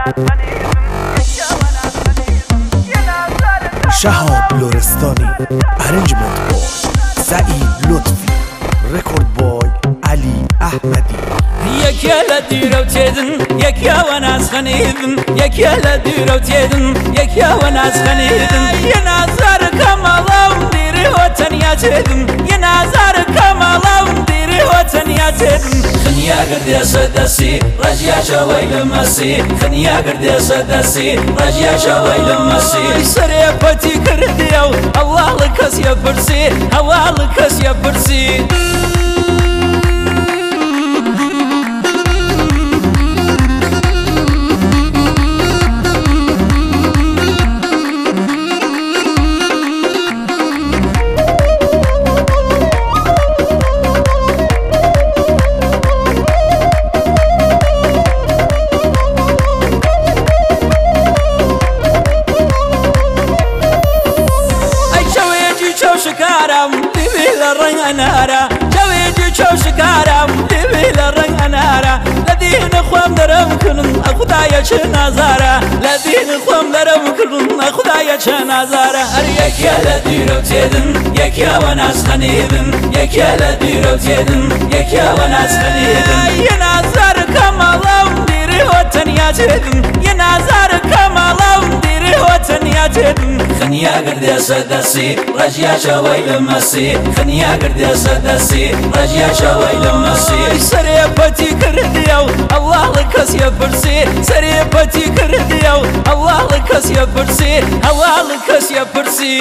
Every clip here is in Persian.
شهاب لورستانی ارنجمنت بوی سعید لطفی رکورد بوی علی احمدی یکی لدیرو تیدن یکی وناس خنیدن یکی لدیرو تیدن یکی وناس خنیدن یه نظر کمالم دیری وطنیا تیدن یه نظر کمالم دیری وطنیا تیدن خنیا گردی صدسی رجیا شوی لمسی خنیا گردی صدسی رجیا شوی لمسی سری پتی کردیو الله لکس یا برسی الله لکس یا برسی شكارم دبي للرن أنارا جويجي شو شكارم دبي للرن أنارا لدين خوام درم كنن أخدايا شنازارا لدين خوام درم كنن أخدايا شنازارا أريك يا لديرو تيدن يك يا وناس خنيدن يك يا لديرو تيدن يك يا وناس خنيدن ينازار كمالم ديري وطنيا تيدن ينازار كمالم ديري وطنيا تيدن خنيا قردي صدسي رجيا شوي لمسي خنيا قردي صدسي رجيا شوي لمسي سري بتي كرديو الله لكس يا برسي سري بتي كرديو الله لكس يا برسي الله لكس يا برسي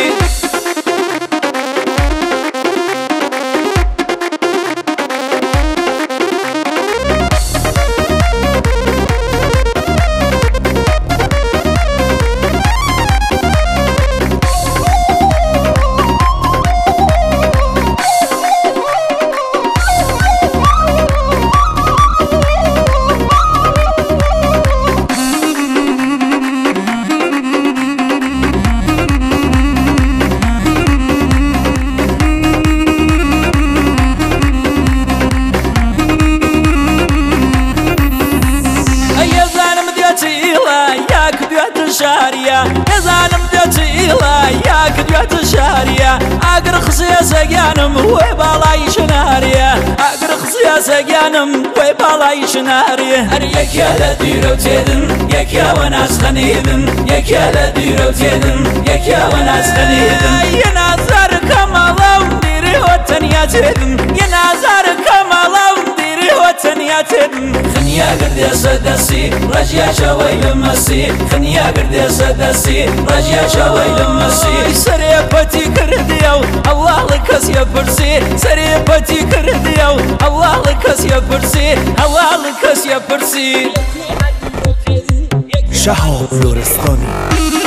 شاريا يزالم دتيلا يا كديات شاريا اقر خصيا جانم ويبالاي شناريا اقر خصيا جانم ويبالاي شناريا اريك يا لديرو تيدن يك يا وناس خنيدن يك يا لديرو تيدن يك يا وناس خنيدن ينازر كمالم ديري وطنيا تيدن ينازر كمالم ديري وطنيا تيدن خنيا قردي صدسي رجيا شوي لمسي خنيا قردي صدسي رجيا شوي لمسي سري بتي كرديو الله لكس يا برسي سري بتي كرديو الله لكس يا برسي الله لكس يا برسي شهاب لورستانی